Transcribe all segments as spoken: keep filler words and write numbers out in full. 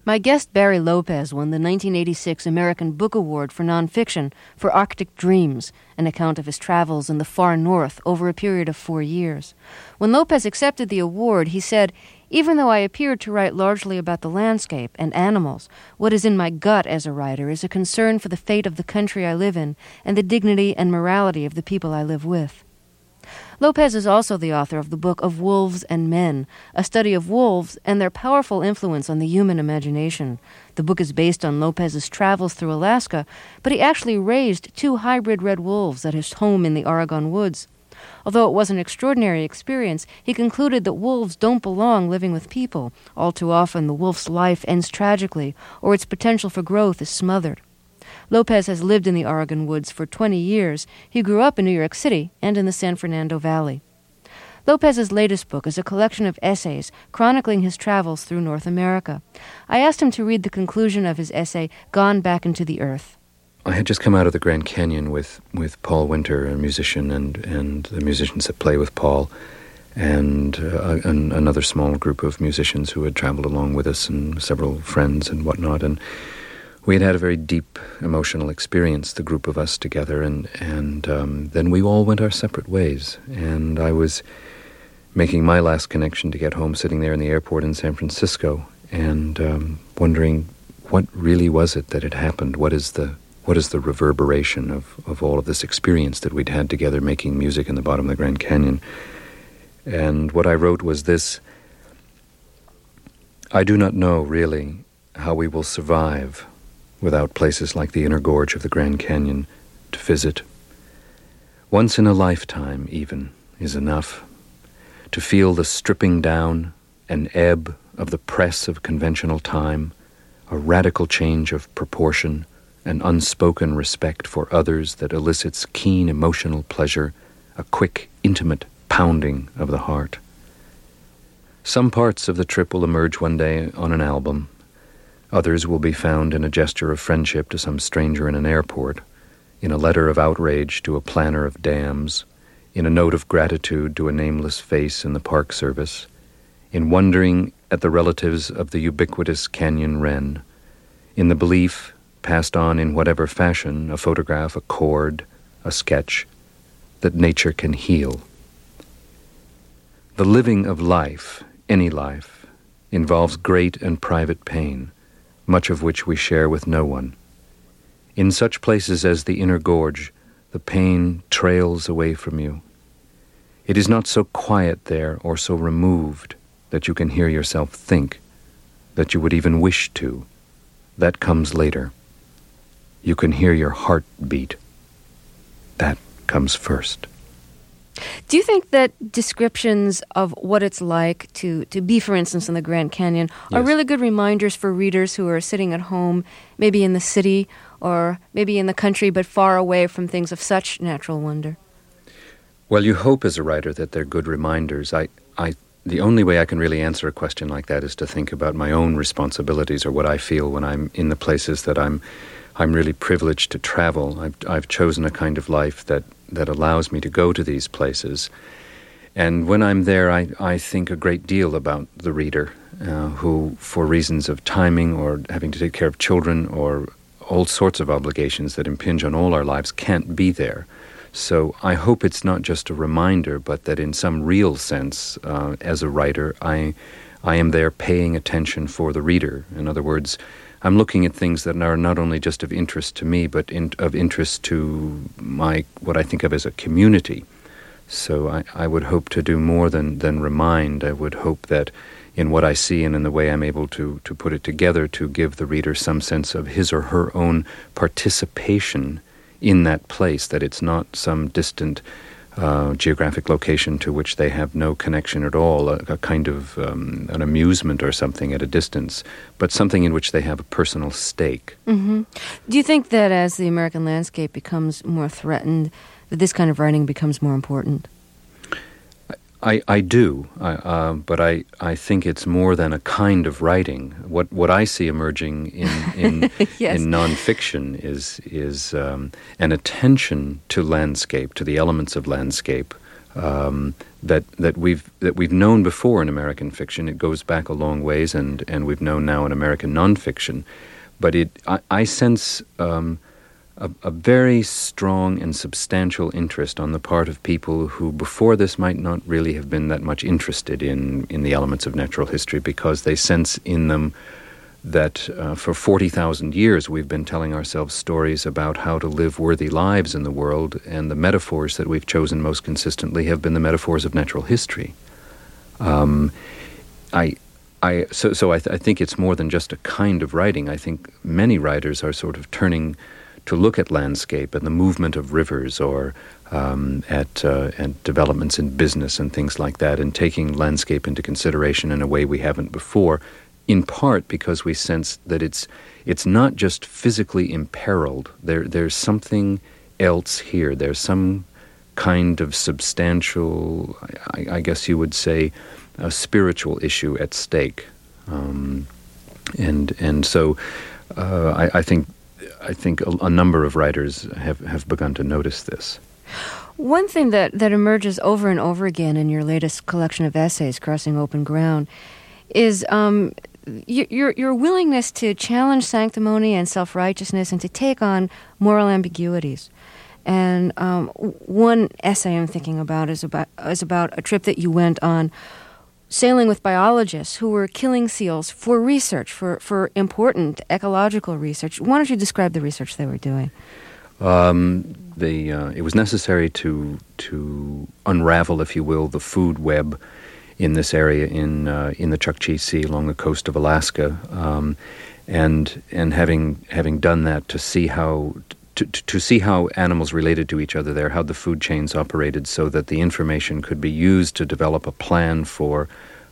My guest, Barry Lopez, won the nineteen eighty-six American Book Award for Nonfiction for Arctic Dreams, an account of his travels in the far north over a period of four years. When Lopez accepted the award, he said, "Even though I appeared to write largely about the landscape and animals, what is in my gut as a writer is a concern for the fate of the country I live in and the dignity and morality of the people I live with." Lopez is also the author of the book Of Wolves and Men, a study of wolves and their powerful influence on the human imagination. The book is based on Lopez's travels through Alaska, but he actually raised two hybrid red wolves at his home in the Oregon woods. Although it was an extraordinary experience, he concluded that wolves don't belong living with people. All too often, the wolf's life ends tragically, or its potential for growth is smothered. Lopez has lived in the Oregon woods for twenty years. He grew up in New York City and in the San Fernando Valley. Lopez's latest book is a collection of essays chronicling his travels through North America. I asked him to read the conclusion of his essay, Gone Back into the Earth. I had just come out of the Grand Canyon with, with Paul Winter, a musician, and, and the musicians that play with Paul, and uh, an, another small group of musicians who had traveled along with us, and several friends and whatnot. And we had had a very deep emotional experience, the group of us together, and, and um, then we all went our separate ways. And I was making my last connection to get home, sitting there in the airport in San Francisco, and um, wondering what really was it that had happened? What is the what is the reverberation of, of all of this experience that we'd had together making music in the bottom of the Grand Canyon? And what I wrote was this: I do not know, really, how we will survive without places like the inner gorge of the Grand Canyon to visit. Once in a lifetime, even, is enough. To feel the stripping down, an ebb of the press of conventional time, a radical change of proportion, an unspoken respect for others that elicits keen emotional pleasure, a quick, intimate pounding of the heart. Some parts of the trip will emerge one day on an album. Others will be found in a gesture of friendship to some stranger in an airport, in a letter of outrage to a planner of dams, in a note of gratitude to a nameless face in the Park Service, in wondering at the relatives of the ubiquitous canyon wren, in the belief, passed on in whatever fashion, a photograph, a chord, a sketch, that nature can heal. The living of life, any life, involves great and private pain, much of which we share with no one. In such places as the inner gorge, the pain trails away from you. It is not so quiet there or so removed that you can hear yourself think, that you would even wish to. That comes later. You can hear your heart beat. That comes first. Do you think that descriptions of what it's like to, to be, for instance, in the Grand Canyon are Yes. really good reminders for readers who are sitting at home, maybe in the city or maybe in the country, but far away from things of such natural wonder? Well, you hope as a writer that they're good reminders. I, I, the only way I can really answer a question like that is to think about my own responsibilities or what I feel when I'm in the places that I'm I'm really privileged to travel. I've, I've chosen a kind of life that, that allows me to go to these places. And when I'm there, I, I think a great deal about the reader, uh, who, for reasons of timing or having to take care of children or all sorts of obligations that impinge on all our lives, can't be there. So I hope it's not just a reminder, but that in some real sense, uh, as a writer, I, I am there paying attention for the reader. In other words, I'm looking at things that are not only just of interest to me, but in, of interest to my what I think of as a community. So I, I would hope to do more than, than remind. I would hope that in what I see and in the way I'm able to, to put it together, to give the reader some sense of his or her own participation in that place, that it's not some distant uh, geographic location to which they have no connection at all, a, a kind of um, an amusement or something at a distance, but something in which they have a personal stake. Mm-hmm. Do you think that as the American landscape becomes more threatened, that this kind of writing becomes more important? I, I do, I, uh, but I, I think it's more than a kind of writing. What what I see emerging in in, yes. in nonfiction is is um, an attention to landscape, to the elements of landscape, um, that that we've that we've known before in American fiction. It goes back a long ways, and, and we've known now in American nonfiction. But it, I, I sense um, a, a very strong and substantial interest on the part of people who before this might not really have been that much interested in, in the elements of natural history, because they sense in them that uh, for forty thousand years we've been telling ourselves stories about how to live worthy lives in the world, and the metaphors that we've chosen most consistently have been the metaphors of natural history. Um, I, I, so, so I, th- I think it's more than just a kind of writing. I think many writers are sort of turning to look at landscape and the movement of rivers, or um, at, uh, at developments in business and things like that, and taking landscape into consideration in a way we haven't before, in part because we sense that it's it's not just physically imperiled. There There's something else here. There's some kind of substantial, I, I guess you would say, a spiritual issue at stake. Um, and and so uh, I, I think I think a, a number of writers have, have begun to notice this. One thing that, that emerges over and over again in your latest collection of essays, Crossing Open Ground, is um, your, your willingness to challenge sanctimony and self-righteousness and to take on moral ambiguities. And um, one essay I'm thinking about is about is about a trip that you went on sailing with biologists who were killing seals for research, for, for important ecological research. Why don't you describe the research they were doing? Um, the uh, it was necessary to to unravel, if you will, the food web in this area in uh, in the Chukchi Sea along the coast of Alaska, um, and and having having done that, to see how to, to see how animals related to each other there, how the food chains operated, so that the information could be used to develop a plan for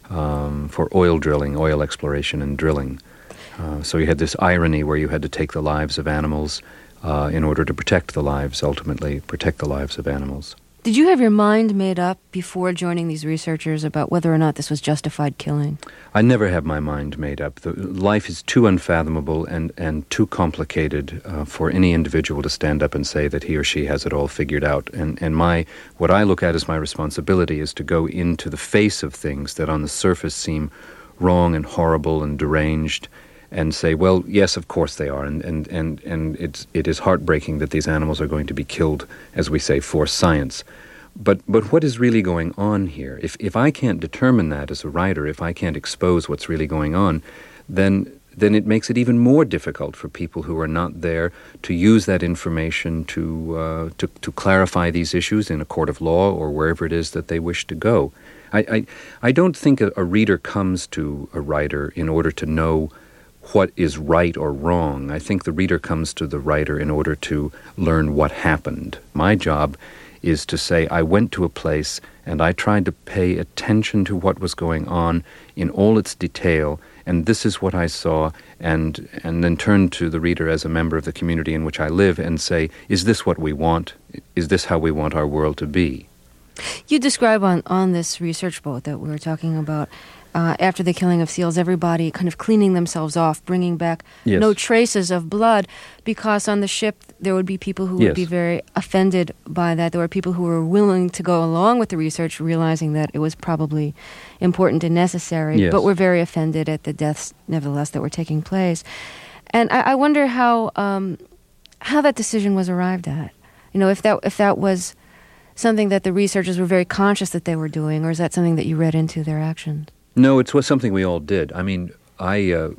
um, for oil drilling, oil exploration and drilling. Uh, so you had this irony where you had to take the lives of animals uh, in order to protect the lives, ultimately protect the lives of animals. Did you have your mind made up before joining these researchers about whether or not this was justified killing? I never have my mind made up. The, life is too unfathomable and, and too complicated uh, for any individual to stand up and say that he or she has it all figured out. And, and my what I look at as my responsibility is to go into the face of things that on the surface seem wrong and horrible and deranged, and say, well, yes, of course they are, and and, and, and it's, it is heartbreaking that these animals are going to be killed, as we say, for science. But but what is really going on here? If if I can't determine that as a writer, if I can't expose what's really going on, then then it makes it even more difficult for people who are not there to use that information to uh, to, to clarify these issues in a court of law or wherever it is that they wish to go. I I, I don't think a, a reader comes to a writer in order to know what is right or wrong. I think the reader comes to the writer in order to learn what happened. My job is to say, I went to a place and I tried to pay attention to what was going on in all its detail, and this is what I saw, and and then turn to the reader as a member of the community in which I live and say, is this what we want? Is this how we want our world to be? You describe on, on this research boat that we were talking about, Uh, after the killing of seals, everybody kind of cleaning themselves off, bringing back yes. no traces of blood, because on the ship there would be people who would yes. be very offended by that. There were people who were willing to go along with the research, realizing that it was probably important and necessary, yes. but were very offended at the deaths, nevertheless, that were taking place. And I, I wonder how um, how that decision was arrived at. You know, if that if that was something that the researchers were very conscious that they were doing, or is that something that you read into their actions? No, it was something we all did. I mean, I. Uh,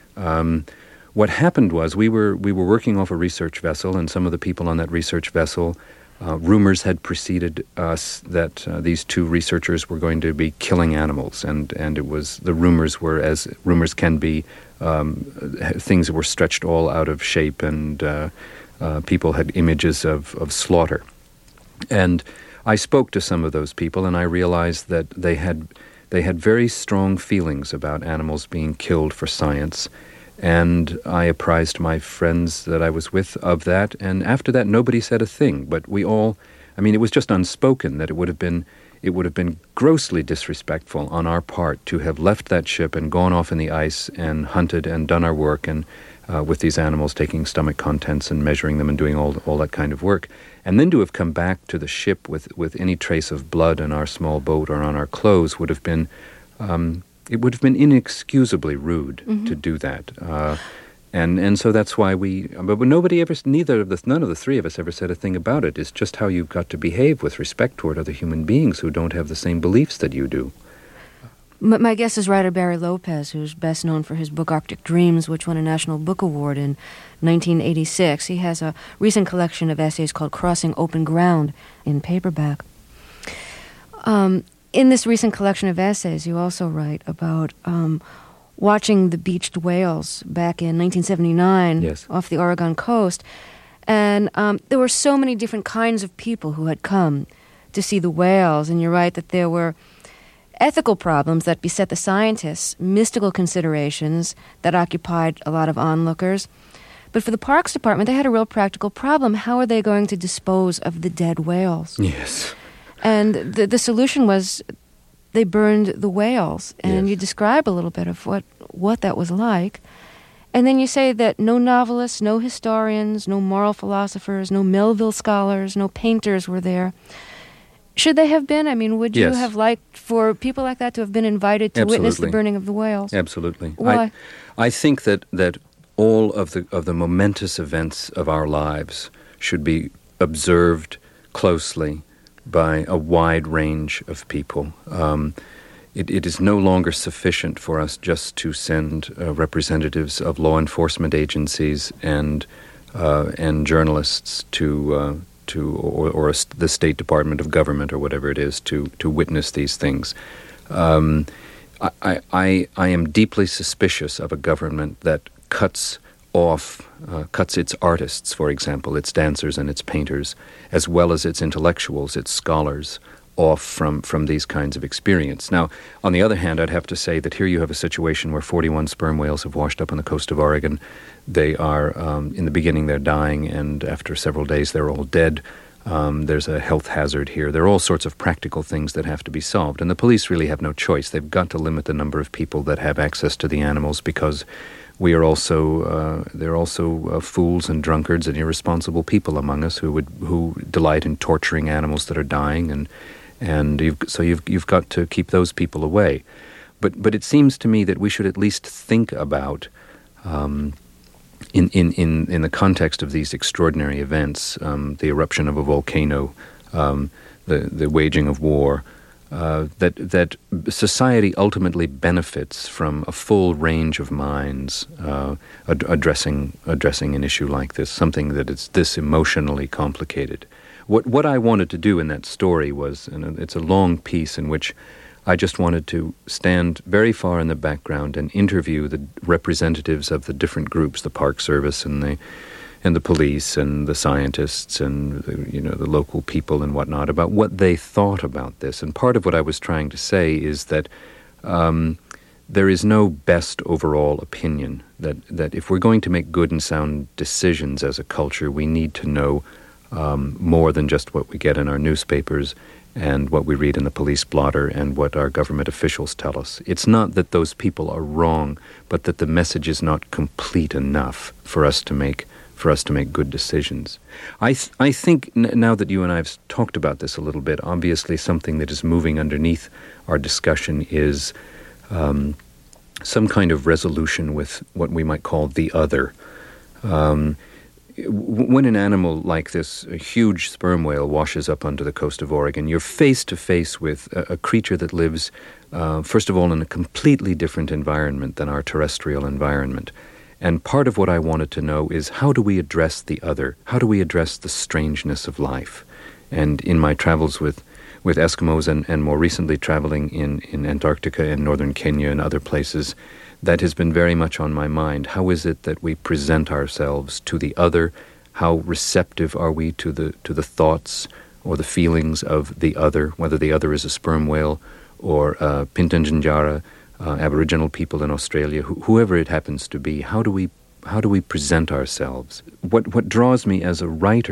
um, what happened was we were we were working off a research vessel, and some of the people on that research vessel, uh, rumors had preceded us that uh, these two researchers were going to be killing animals, and and it was the rumors were as rumors can be, um, things that were stretched all out of shape, and uh, uh, people had images of of slaughter, and I spoke to some of those people, and I realized that they had. They had very strong feelings about animals being killed for science, and I apprised my friends that I was with of that, and after that nobody said a thing, but we all, I mean, it was just unspoken that it would have been, it would have been grossly disrespectful on our part to have left that ship and gone off in the ice and hunted and done our work and uh, with these animals, taking stomach contents and measuring them and doing all all that kind of work, and then to have come back to the ship with, with any trace of blood on our small boat or on our clothes would have been, um, it would have been inexcusably rude mm-hmm. to do that. Uh, And and so that's why we, but nobody ever, neither of the, none of the three of us ever said a thing about it. It's just how you've got to behave with respect toward other human beings who don't have the same beliefs that you do. My guest is writer Barry Lopez, who's best known for his book Arctic Dreams, which won a National Book Award in nineteen eighty-six. He has a recent collection of essays called Crossing Open Ground in paperback. Um, in this recent collection of essays, you also write about Um, watching the beached whales back in nineteen seventy-nine yes. off the Oregon coast. And um, there were so many different kinds of people who had come to see the whales. And you're right that there were ethical problems that beset the scientists, mystical considerations that occupied a lot of onlookers. But for the Parks Department, they had a real practical problem. How are they going to dispose of the dead whales? Yes. And the, the solution was they burned the whales, and yes. you describe a little bit of what, what that was like. And then you say that no novelists, no historians, no moral philosophers, no Melville scholars, no painters were there. Should they have been? I mean, would you yes. have liked for people like that to have been invited to Absolutely. witness the burning of the whales? Absolutely. Why? I, I think that, that all of the of the momentous events of our lives should be observed closely by a wide range of people. Um, it, it is no longer sufficient for us just to send uh, representatives of law enforcement agencies and uh, and journalists to uh, to or, or a, the State Department of Government or whatever it is to to witness these things. Um, I, I I am deeply suspicious of a government that cuts off, uh, cuts its artists, for example, its dancers and its painters, as well as its intellectuals, its scholars, off from, from these kinds of experience. Now, on the other hand, I'd have to say that here you have a situation where forty-one sperm whales have washed up on the coast of Oregon. They are, um, in the beginning, they're dying, and after several days, they're all dead. Um, there's a health hazard here. There are all sorts of practical things that have to be solved, and the police really have no choice. They've got to limit the number of people that have access to the animals because we are also uh, there are also uh, fools and drunkards and irresponsible people among us who would who delight in torturing animals that are dying, and and you've, so you've you've got to keep those people away. But but it seems to me that we should at least think about um, in, in in in the context of these extraordinary events, um, the eruption of a volcano, um, the the waging of war. Uh, that that society ultimately benefits from a full range of minds uh, ad- addressing addressing an issue like this, something that is this emotionally complicated. What what I wanted to do in that story was, and it's a long piece in which I just wanted to stand very far in the background and interview the representatives of the different groups, the Park Service and the and the police and the scientists and the, you know the local people and whatnot, about what they thought about this. And part of what I was trying to say is that um, there is no best overall opinion. That that if we're going to make good and sound decisions as a culture, we need to know um, more than just what we get in our newspapers and what we read in the police blotter and what our government officials tell us. It's not that those people are wrong, but that the message is not complete enough for us to make for us to make good decisions. I th- I think n- now that you and I have talked about this a little bit, obviously something that is moving underneath our discussion is um, some kind of resolution with what we might call the other. Um, w- when an animal like this, a huge sperm whale, washes up onto the coast of Oregon, you're face to face with a, a creature that lives, uh, first of all, in a completely different environment than our terrestrial environment. And part of what I wanted to know is, how do we address the other? How do we address the strangeness of life? And in my travels with, with Eskimos and, and more recently traveling in, in Antarctica and northern Kenya and other places, that has been very much on my mind. How is it that we present ourselves to the other? How receptive are we to the to the thoughts or the feelings of the other, whether the other is a sperm whale or uh, Pitjantjatjara, Uh, Aboriginal people in Australia, wh- whoever it happens to be? How do we how do we present ourselves? What what draws me as a writer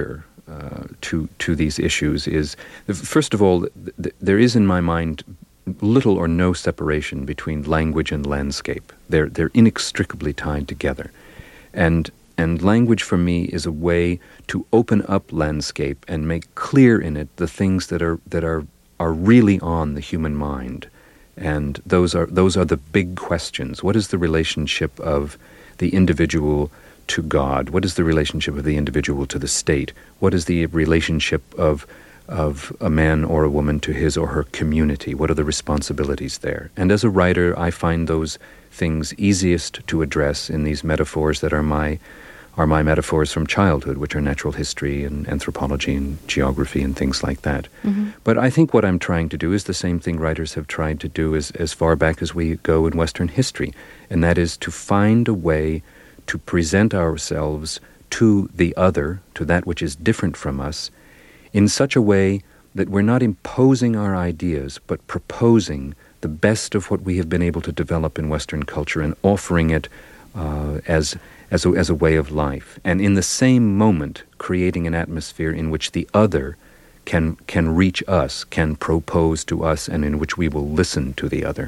uh, to to these issues is, first of all, th- th- there is in my mind little or no separation between language and landscape. They're they're inextricably tied together, and and language for me is a way to open up landscape and make clear in it the things that are that are are really on the human mind, and those are those are the big questions. What is the relationship of the individual to God? What is the relationship of the individual to the state? What is the relationship of of a man or a woman to his or her community? What are the responsibilities there? And as a writer, I find those things easiest to address in these metaphors that are my are my metaphors from childhood, which are natural history and anthropology and geography and things like that. Mm-hmm. But I think what I'm trying to do is the same thing writers have tried to do as, as far back as we go in Western history, and that is to find a way to present ourselves to the other, to that which is different from us, in such a way that we're not imposing our ideas, but proposing the best of what we have been able to develop in Western culture and offering it uh, as as a, as a way of life. And in the same moment, creating an atmosphere in which the other can can reach us, can propose to us, and in which we will listen to the other.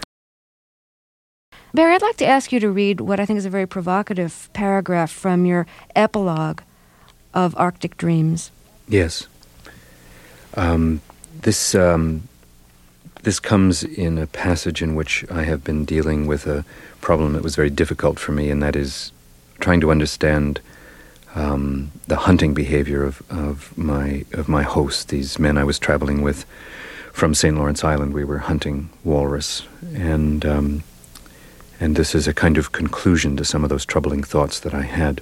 Barry, I'd like to ask you to read what I think is a very provocative paragraph from your epilogue of Arctic Dreams. Yes. Um, this um, this comes in a passage in which I have been dealing with a problem that was very difficult for me, and that is trying to understand um, the hunting behavior of, of my of my hosts, these men I was traveling with from Saint Lawrence Island. We were hunting walrus, and um, and this is a kind of conclusion to some of those troubling thoughts that I had.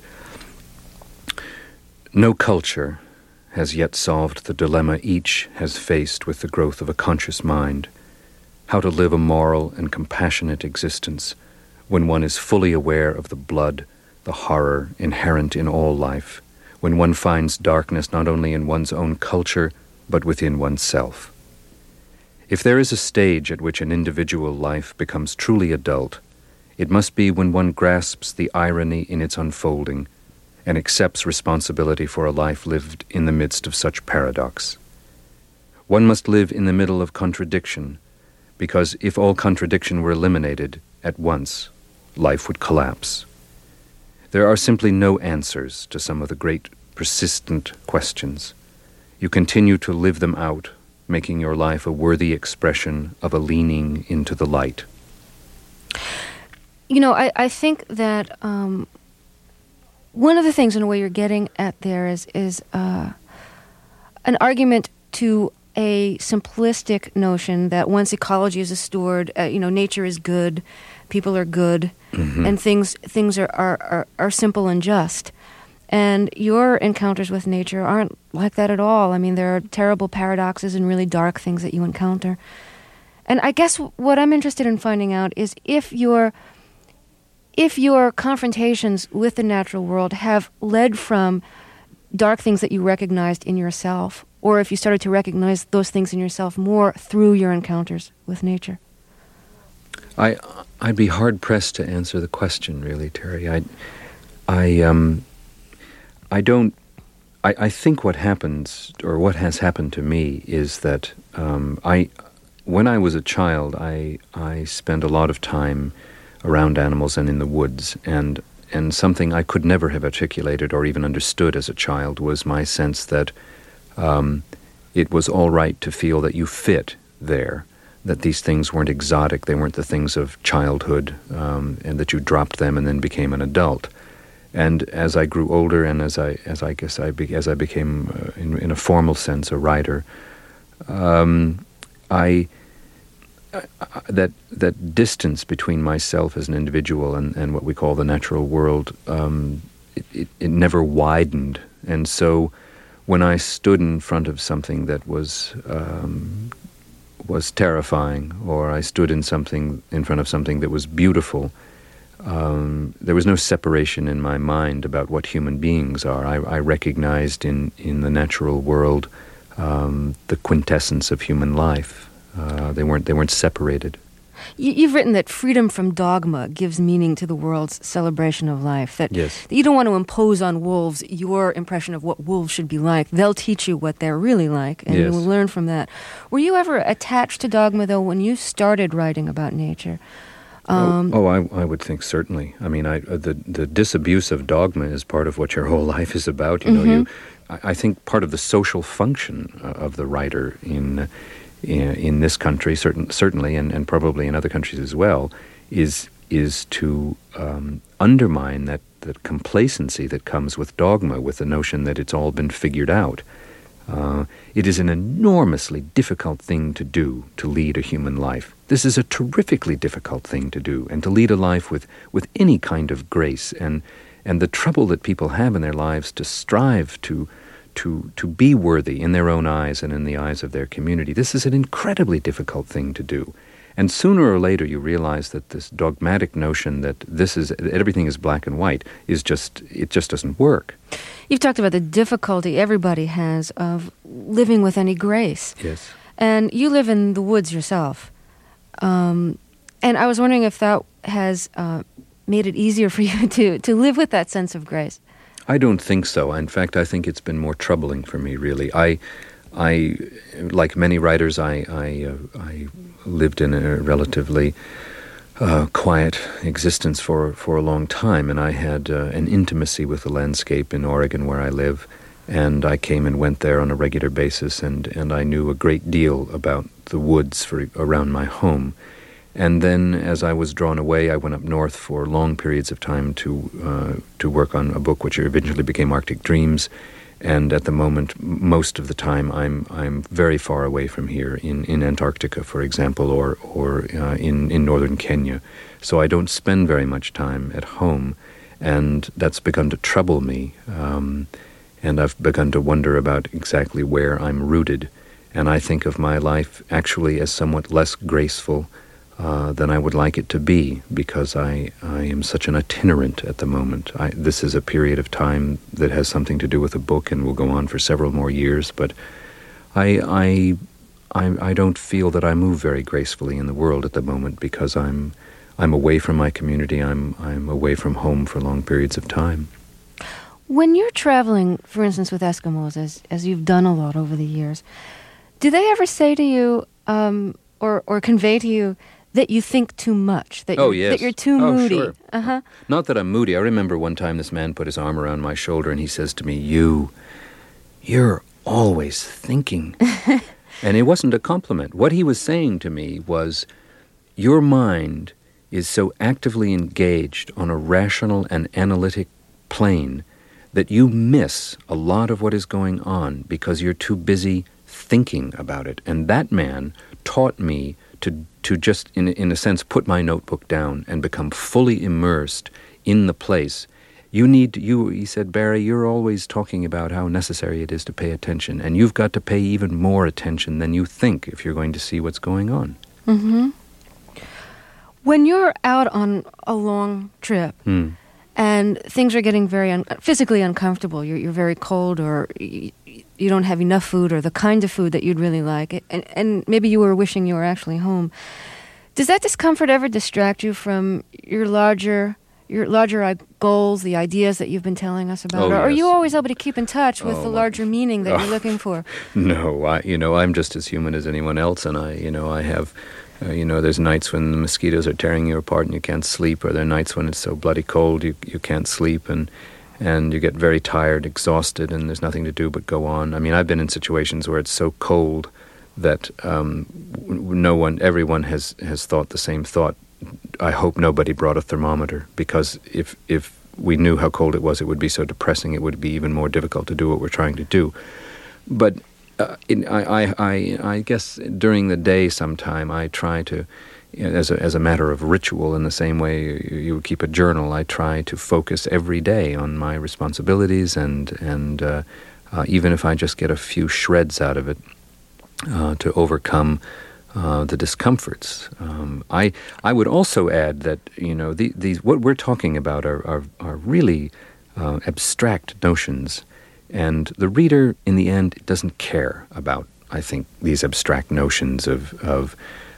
No culture has yet solved the dilemma each has faced with the growth of a conscious mind, how to live a moral and compassionate existence when one is fully aware of the blood, the horror inherent in all life, when one finds darkness not only in one's own culture, but within oneself. If there is a stage at which an individual life becomes truly adult, it must be when one grasps the irony in its unfolding and accepts responsibility for a life lived in the midst of such paradox. One must live in the middle of contradiction, because if all contradiction were eliminated at once, life would collapse. There are simply no answers to some of the great, persistent questions. You continue to live them out, making your life a worthy expression of a leaning into the light. You know, I, I think that um, one of the things in a way you're getting at there is, is uh, an argument to a simplistic notion that once ecology is restored, uh, you know, nature is good, people are good, mm-hmm. and things things are, are, are, are simple and just. And your encounters with nature aren't like that at all. I mean, there are terrible paradoxes and really dark things that you encounter. And I guess what I'm interested in finding out is if your if your confrontations with the natural world have led from dark things that you recognized in yourself, or if you started to recognize those things in yourself more through your encounters with nature. I I'd be hard pressed to answer the question, really, Terry. I I um I don't. I, I think what happens, or what has happened to me, is that um, I, when I was a child, I I spent a lot of time around animals and in the woods, and and something I could never have articulated or even understood as a child was my sense that um, it was all right to feel that you fit there, that these things weren't exotic, they weren't the things of childhood, um, and that you dropped them and then became an adult. And as I grew older, and as I, as I guess I, be, as I became, uh, in, in a formal sense, a writer, um, I, I that that distance between myself as an individual and, and what we call the natural world, um, it, it, it never widened. And so, when I stood in front of something that was um, was terrifying, or I stood in something in front of something that was beautiful, Um, there was no separation in my mind about what human beings are. I, I recognized in, in the natural world um, the quintessence of human life. Uh, they weren't they weren't separated. You, you've written that freedom from dogma gives meaning to the world's celebration of life, that, Yes. that you don't want to impose on wolves your impression of what wolves should be like. They'll teach you what they're really like, and Yes. you'll learn from that. Were you ever attached to dogma, though, when you started writing about nature? Um, oh, oh I, I would think certainly. I mean, I, uh, the the disabuse of dogma is part of what your whole life is about. You know, Mm-hmm. you. I, I think part of the social function uh, of the writer in in, in this country, certain, certainly, and, and probably in other countries as well, is is to um, undermine that that complacency that comes with dogma, with the notion that it's all been figured out. Uh, it is an enormously difficult thing to do, to lead a human life. This is a terrifically difficult thing to do, and to lead a life with, with any kind of grace, and and the trouble that people have in their lives to strive to to to be worthy in their own eyes and in the eyes of their community. This is an incredibly difficult thing to do. And sooner or later you realize that this dogmatic notion that this is that everything is black and white is just it just doesn't work. You've talked about the difficulty everybody has of living with any grace. Yes. And you live in the woods yourself. Um, and I was wondering if that has uh, made it easier for you to, to live with that sense of grace. I don't think so. In fact, I think it's been more troubling for me, really. I, I like many writers, I, I, uh, I lived in a relatively uh, quiet existence for, for a long time, and I had uh, an intimacy with the landscape in Oregon where I live, and I came and went there on a regular basis, and, and I knew a great deal about the woods for, around my home. And then, as I was drawn away, I went up north for long periods of time to uh, to work on a book which eventually became Arctic Dreams. And at the moment, most of the time, I'm I'm very far away from here, in, in Antarctica, for example, or or uh, in in northern Kenya. So I don't spend very much time at home, and that's begun to trouble me. Um, and I've begun to wonder about exactly where I'm rooted. And I think of my life actually as somewhat less graceful Uh, than I would like it to be, because I, I am such an itinerant at the moment. I, this is a period of time that has something to do with a book and will go on for several more years, but I, I, I, I don't feel that I move very gracefully in the world at the moment, because I'm, I'm away from my community, I'm, I'm away from home for long periods of time. When you're traveling, for instance, with Eskimos, as, as you've done a lot over the years, do they ever say to you, um, or, or convey to you, that you think too much, that oh, you're, yes. that you're too oh, moody? Sure. Uh-huh. Not that I'm moody. I remember one time this man put his arm around my shoulder and he says to me, you, you're always thinking. And it wasn't a compliment. What he was saying to me was, your mind is so actively engaged on a rational and analytic plane that you miss a lot of what is going on because you're too busy thinking about it. And that man taught me to to just, in, in a sense, put my notebook down and become fully immersed in the place. You need, you, he said, Barry, you're always talking about how necessary it is to pay attention, and you've got to pay even more attention than you think if you're going to see what's going on. Mm-hmm. When you're out on a long trip, Hmm. and things are getting very un- physically uncomfortable, you're, you're very cold, or y- you don't have enough food, or the kind of food that you'd really like, and, and maybe you were wishing you were actually home. Does that discomfort ever distract you from your larger your larger uh, goals, the ideas that you've been telling us about? Oh, or are yes. you always able to keep in touch with Oh, the my- larger meaning that Oh. you're looking for? No, I, you know, I'm just as human as anyone else, and I, you know, I have, uh, you know, there's nights when the mosquitoes are tearing you apart and you can't sleep, or there are nights when it's so bloody cold you you can't sleep, and and you get very tired, exhausted, and there's nothing to do but go on. I mean, I've been in situations where it's so cold that um, no one, everyone has, has thought the same thought. I hope nobody brought a thermometer, because if if we knew how cold it was, it would be so depressing. It would be even more difficult to do what we're trying to do. But uh, in, I, I, I, I guess during the day sometime I try to, you know, as a as a matter of ritual, in the same way you, you would keep a journal, I try to focus every day on my responsibilities, and and uh, uh, even if I just get a few shreds out of it, uh, to overcome uh, the discomforts. Um, I I would also add that, you know, the, these what we're talking about are are, are really uh, abstract notions, and the reader in the end doesn't care about, I think, these abstract notions of of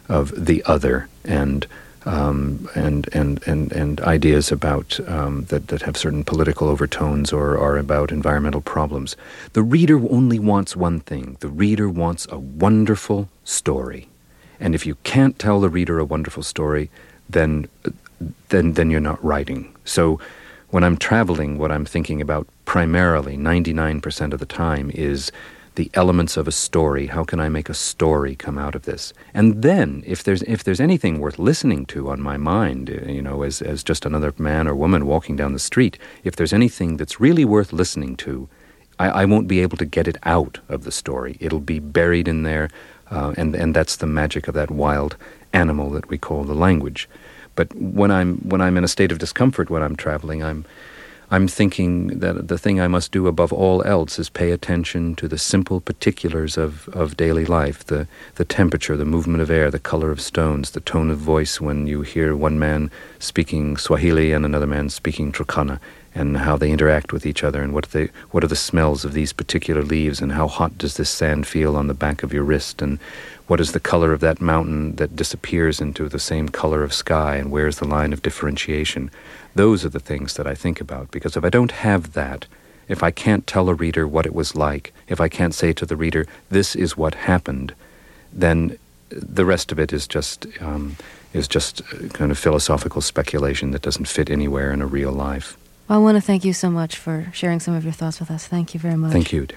of the other and um, and, and and and ideas about um, that that have certain political overtones or are about environmental problems. The reader only wants one thing. The reader wants a wonderful story, and if you can't tell the reader a wonderful story, then then then you're not writing. So when I'm traveling, what I'm thinking about primarily, ninety-nine percent of the time, is the elements of a story. How can I make a story come out of this? And then, if there's if there's anything worth listening to on my mind, you know, as as just another man or woman walking down the street, if there's anything that's really worth listening to, I, I won't be able to get it out of the story. It'll be buried in there, uh, and and that's the magic of that wild animal that we call the language. But when I'm when I'm in a state of discomfort when I'm traveling, I'm I'm thinking that the thing I must do above all else is pay attention to the simple particulars of, of daily life, the, the temperature, the movement of air, the color of stones, the tone of voice when you hear one man speaking Swahili and another man speaking Turkana, and how they interact with each other, and what they what are the smells of these particular leaves, and how hot does this sand feel on the back of your wrist, and what is the color of that mountain that disappears into the same color of sky, and where's the line of differentiation? Those are the things that I think about, because if I don't have that, if I can't tell a reader what it was like, if I can't say to the reader, this is what happened, then the rest of it is just um, is just kind of philosophical speculation that doesn't fit anywhere in a real life. Well, I want to thank you so much for sharing some of your thoughts with us. Thank you very much. Thank you.